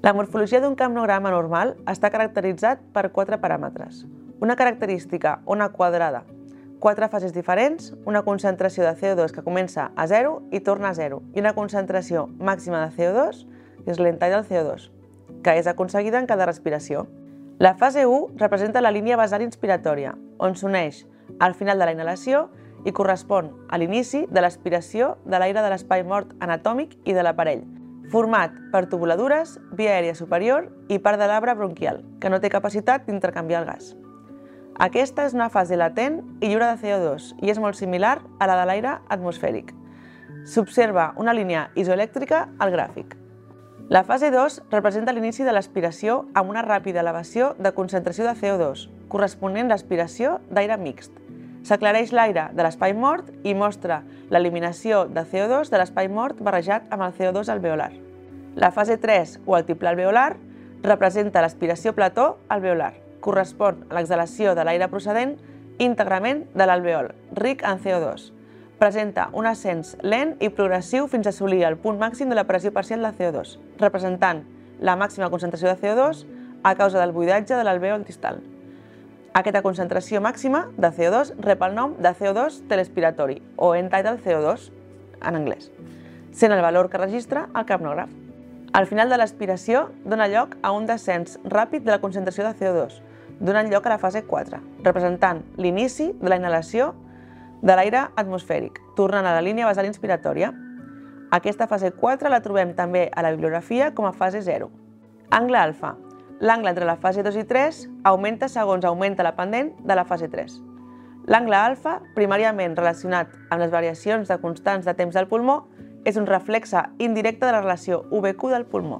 La morfologia d'un capnograma normal està caracteritzat per 4 paràmetres. Una característica ona quadrada, 4 fases diferents, una concentració de CO2 que comença a 0 i torna a 0, i una concentració màxima de CO2, que és l'entall del CO2, que és aconseguida en cada respiració. La fase 1 representa la línia basal inspiratòria, on s'uneix al final de la inhalació i correspon a l'inici de l'aspiració de l'aire de l'espai mort anatòmic i de l'aparell, format per tubuladures, via aèria superior i part de l'arbre bronquial, que no té capacitat d'intercanviar el gas. Aquesta és una fase latent i lliure de CO2 i és molt similar a la de l'aire atmosfèric. S'observa una línia isoelèctrica al gràfic. La fase 2 representa l'inici de l'aspiració amb una ràpida elevació de concentració de CO2, corresponent a l'aspiració d'aire mixt. S'aclareix l'aire de l'espai mort i mostra l'eliminació de CO2 de l'espai mort barrejat amb el CO2 alveolar. La fase 3 o altiplà alveolar representa l'aspiració plató alveolar. Correspon a l'exhalació de l'aire procedent íntegrament de l'alveol, ric en CO2. Presenta un ascens lent i progressiu fins a assolir el punt màxim de la pressió parcial de CO2, representant la màxima concentració de CO2 a causa del buidatge de l'alveol distal. Aquesta concentració màxima de CO2 rep el nom de CO2 telespiratori o end-tidal CO2 en anglès, sent el valor que registra el capnògraf. Al final de l'aspiració dona lloc a un descens ràpid de la concentració de CO2, donant lloc a la fase 4, representant l'inici de la inhalació de l'aire atmosfèric, tornant a la línia basal inspiratòria. Aquesta fase 4 la trobem també a la bibliografia com a fase 0. Angle alfa. L'angle entre la fase 2 i 3 augmenta segons augmenta la pendent de la fase 3. L'angle alfa, primàriament relacionat amb les variacions de constants de temps del pulmó, és un reflexe indirecte de la relació UV-Q del pulmó.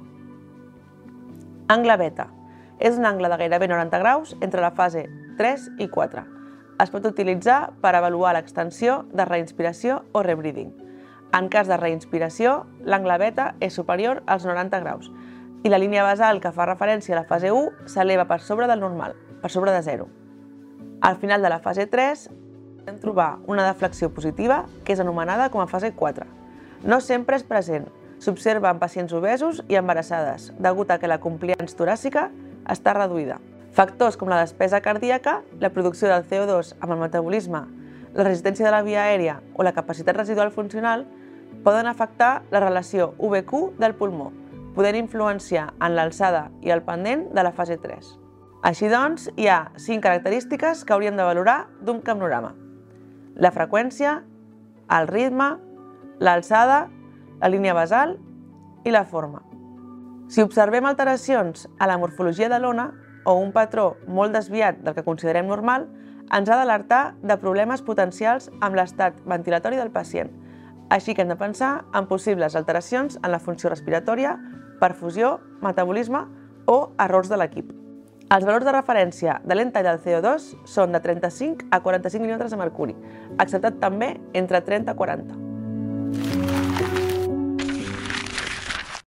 Angle beta. És un angle de gairebé 90 graus entre la fase 3 i 4. Es pot utilitzar per avaluar l'extensió de reinspiració o rebreathing. En cas de reinspiració, l'angle beta és superior als 90 graus i la línia basal que fa referència a la fase 1 s'eleva per sobre del normal, per sobre de 0. Al final de la fase 3 podem trobar una deflexió positiva que és anomenada com a fase 4. No sempre és present, s'observa en pacients obesos i embarassades, degut a que la compliance toràcica està reduïda. Factors com la despesa cardíaca, la producció del CO2 amb el metabolisme, la resistència de la via aèria o la capacitat residual funcional poden afectar la relació UV-Q del pulmó, podent influenciar en l'alçada i el pendent de la fase 3. Així doncs, hi ha 5 característiques que hauríem de valorar d'un capnograma: la freqüència, el ritme, l'alçada, la línia basal i la forma. Si observem alteracions a la morfologia de l'ona o un patró molt desviat del que considerem normal, ens ha d'alertar de problemes potencials amb l'estat ventilatori del pacient, així que hem de pensar en possibles alteracions en la funció respiratòria, perfusió, metabolisme o errors de l'equip. Els valors de referència de l'entall del CO2 són de 35 a 45 mm de mercuri, acceptat també entre 30 i 40.